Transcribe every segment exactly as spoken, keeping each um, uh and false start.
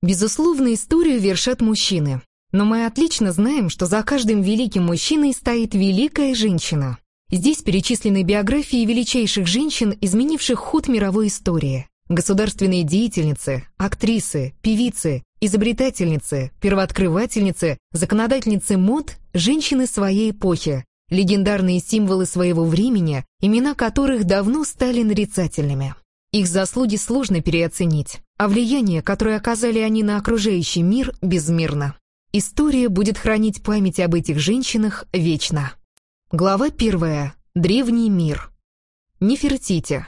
Безусловно, историю вершат мужчины. Но мы отлично знаем, что за каждым великим мужчиной стоит великая женщина. Здесь перечислены биографии величайших женщин, изменивших ход мировой истории. Государственные деятельницы, актрисы, певицы, изобретательницы, первооткрывательницы, законодательницы мод, женщины своей эпохи, легендарные символы своего времени, имена которых давно стали нарицательными. Их заслуги сложно переоценить, а влияние, которое оказали они на окружающий мир, безмерно. История будет хранить память об этих женщинах вечно. Глава первая. Древний мир. Нефертити.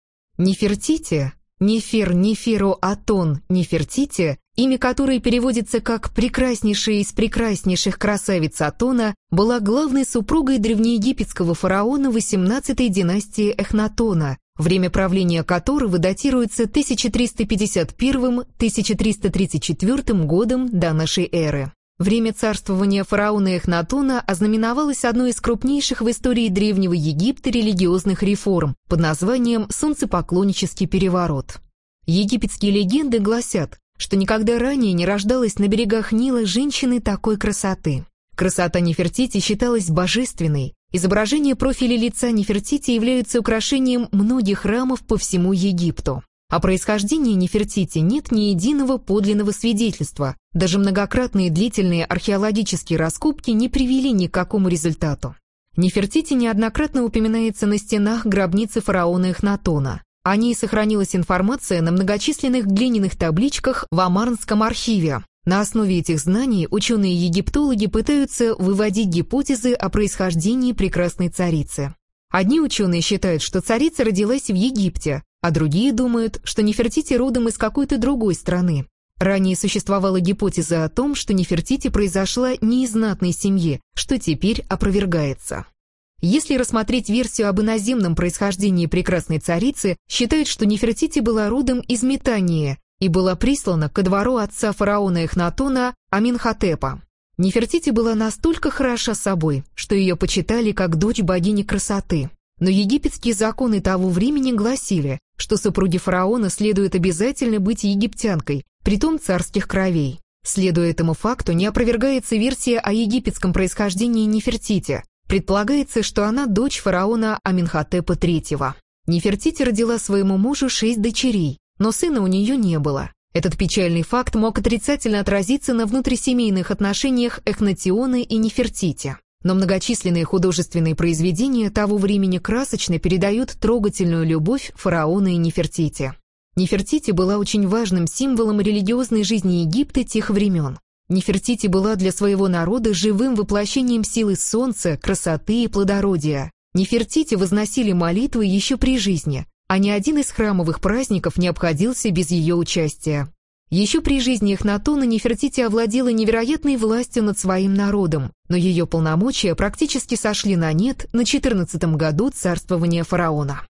Нефертити, Нефер, Неферу, Атон, Нефертити, имя которой переводится как «прекраснейшая из прекраснейших красавиц Атона», была главной супругой древнеегипетского фараона восемнадцатой династии Эхнатона, время правления которого датируется тысяча триста пятьдесят первым — тысяча триста тридцать четвёртым годом до нашей эры. Время царствования фараона Эхнатона ознаменовалось одной из крупнейших в истории Древнего Египта религиозных реформ под названием «Солнцепоклоннический переворот». Египетские легенды гласят, что никогда ранее не рождалась на берегах Нила женщины такой красоты. Красота Нефертити считалась божественной. Изображения профиля лица Нефертити являются украшением многих храмов по всему Египту. О происхождении Нефертити нет ни единого подлинного свидетельства, даже многократные длительные археологические раскопки не привели ни к какому результату. Нефертити неоднократно упоминается на стенах гробницы фараона Эхнатона. О ней сохранилась информация на многочисленных глиняных табличках в Амарнском архиве. На основе этих знаний ученые-египтологи пытаются выводить гипотезы о происхождении прекрасной царицы. Одни ученые считают, что царица родилась в Египте, а другие думают, что Нефертити родом из какой-то другой страны. Ранее существовала гипотеза о том, что Нефертити произошла не из знатной семьи, что теперь опровергается. Если рассмотреть версию об иноземном происхождении прекрасной царицы, считают, что Нефертити была родом из Метании и была прислана ко двору отца фараона Эхнатона Аминхотепа. Нефертити была настолько хороша собой, что ее почитали как дочь богини красоты. Но египетские законы того времени гласили, что супруге фараона следует обязательно быть египтянкой, притом царских кровей. Следуя этому факту, не опровергается версия о египетском происхождении Нефертити. Предполагается, что она дочь фараона Аминхотепа третьего. Нефертити родила своему мужу шесть дочерей, но сына у нее не было. Этот печальный факт мог отрицательно отразиться на внутрисемейных отношениях Эхнатиона и Нефертити. Но многочисленные художественные произведения того времени красочно передают трогательную любовь фараона и Нефертити. Нефертити была очень важным символом религиозной жизни Египта тех времен. Нефертити была для своего народа живым воплощением силы солнца, красоты и плодородия. Нефертити возносили молитвы еще при жизни, а ни один из храмовых праздников не обходился без ее участия. Еще при жизни Эхнатона Нефертити овладела невероятной властью над своим народом, но ее полномочия практически сошли на нет на четырнадцатом году царствования фараона.